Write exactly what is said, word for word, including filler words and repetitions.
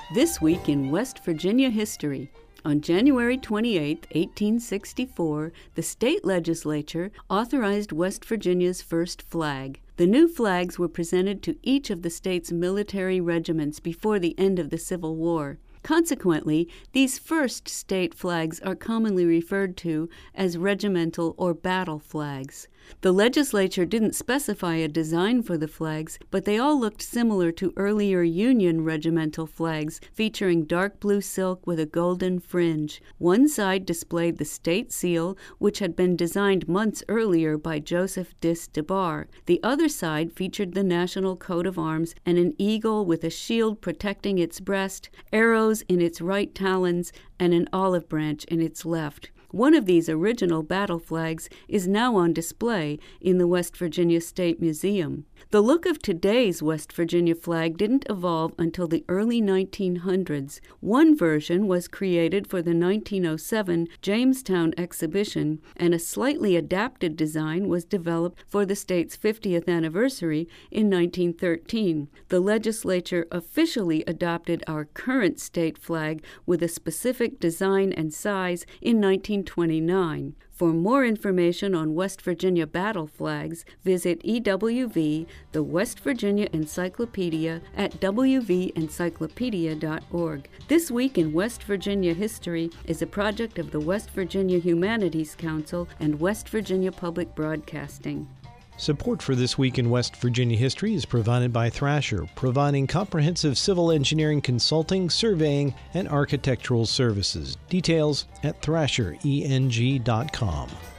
This week in West Virginia history. On January twenty-eighth, eighteen sixty-four, the state legislature authorized West Virginia's first flag. The new flags were presented to each of the state's military regiments before the end of the Civil War. Consequently, these first state flags are commonly referred to as regimental or battle flags. The legislature didn't specify a design for the flags, but they all looked similar to earlier Union regimental flags, featuring dark blue silk with a golden fringe. One side displayed the state seal, which had been designed months earlier by Joseph Dis DeBar. The other side featured the national coat of arms and an eagle with a shield protecting its breast, arrows in its right talons, and an olive branch in its left. One of these original battle flags is now on display in the West Virginia State Museum. The look of today's West Virginia flag didn't evolve until the early nineteen hundreds. One version was created for the nineteen oh seven Jamestown exhibition, and a slightly adapted design was developed for the state's fiftieth anniversary in nineteen thirteen. The legislature officially adopted our current state flag with a specific design and size in nineteen twenty-nine. For more information on West Virginia battle flags, visit E W V, the West Virginia Encyclopedia, at w v encyclopedia dot org. This Week in West Virginia History is a project of the West Virginia Humanities Council and West Virginia Public Broadcasting. Support for This Week in West Virginia History is provided by Thrasher, providing comprehensive civil engineering consulting, surveying, and architectural services. Details at thrasher eng dot com.